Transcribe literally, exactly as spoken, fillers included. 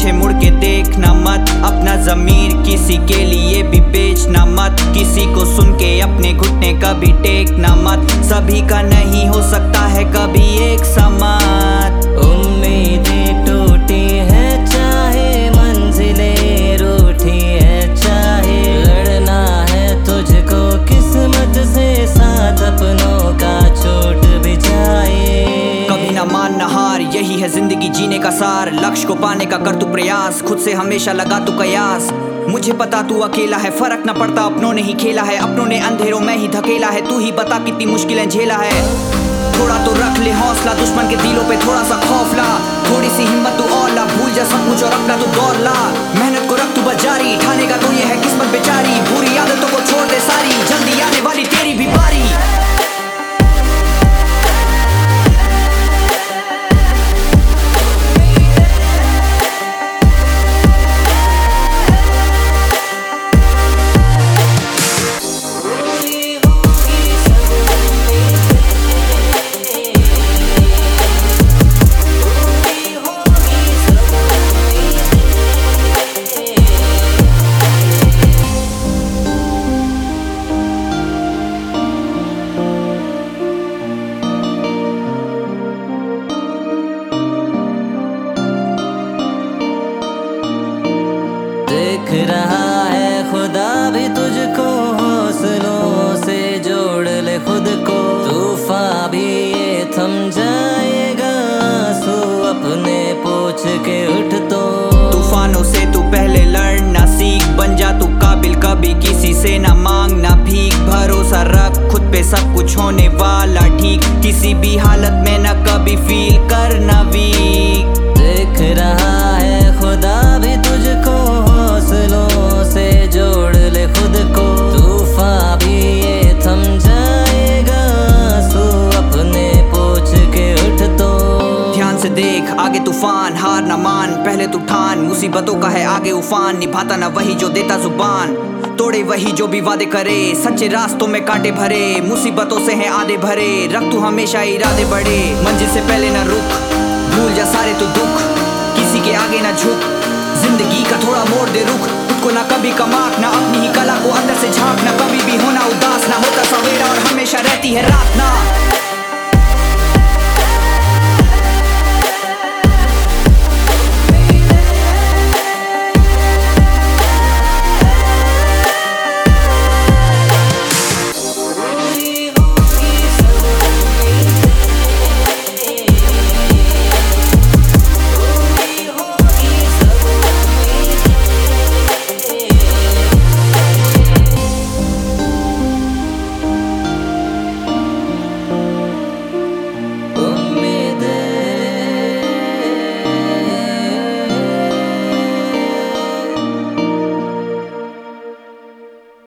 पीछे मुड़ के देखना मत, अपना ज़मीर किसी के लिए भी बेचना मत, किसी को सुन के अपने घुटने कभी टेकना मत, सभी का नहीं हो सकता है कभी एक समात। उम्मीदें टूटी है चाहे मंजिलें रूठी है, चाहे लड़ना है तुझको किस्मत से, साथ अपनों का छूट भी जाए। कभी ना मान ना हार, यही है जिंदगी जीने का सार, लक्ष्य को पाने का कर तू प्रयास, खुद से हमेशा लगा तू कयास। मुझे पता तू अकेला है, फर्क ना पड़ता अपनों ने ही खेला है, अपनों ने अंधेरों में ही धकेला है, तू ही बता कितनी मुश्किलें झेला है। थोड़ा तो रख ले हौसला, दुश्मन के दिलों पे थोड़ा सा खौफ ला, थोड़ी सी हिम्मत तू और ला, भूल जा सब कुछ और अपना तू दौड़ ला, मेहनत को रख तू बस जारी, ठानेगा तो ये है किस्मत बेचारी, बुरी आदतों को छोड़ दे सारी, जल्दी आने वाली तेरी भी बारी। देख रहा है खुदा भी तुझको, हौसलों से जोड़ ले खुद को, तूफान भी ये थम जाएगा, आंसू अपने पोंछ के उठ तो। तूफानों से तू पहले लड़ना सीख, बन जा तू काबिल, कभी किसी से ना मांगना भीख, भरोसा रख खुद पे सब कुछ होने वाला ठीक, किसी भी हालत में ना कभी फील करना वीक। देख रहा है खुदा भी तुझको, हौसलों से जोड़ ले खुद को, तूफान भी ये थम जाएगा, आंसू अपने पोंछ के उठ तो। ध्यान से देख आगे तूफान, हार ना मान पहले तू ठान, मुसीबतों का है आगे उफान, निभाता ना वही जो देता जुबान, तोड़े वही जो भी वादे करे, सच्चे रास्तों में कांटे भरे, मुसीबतों से हैं आधे भरे, रख तू हमेशा इरादे बड़े, मंजिल से पहले ना रुक, भूल जा सारे तू दुख, किसी के आगे ना झुक, जिंदगी का थोड़ा मोड़ दे रुख, खुद को ना कभी कमाक, ना अपनी ही कला को अंदर से झांक, ना कभी भी होना उदास, ना होता सवेरा और हमेशा रहती है रात ना।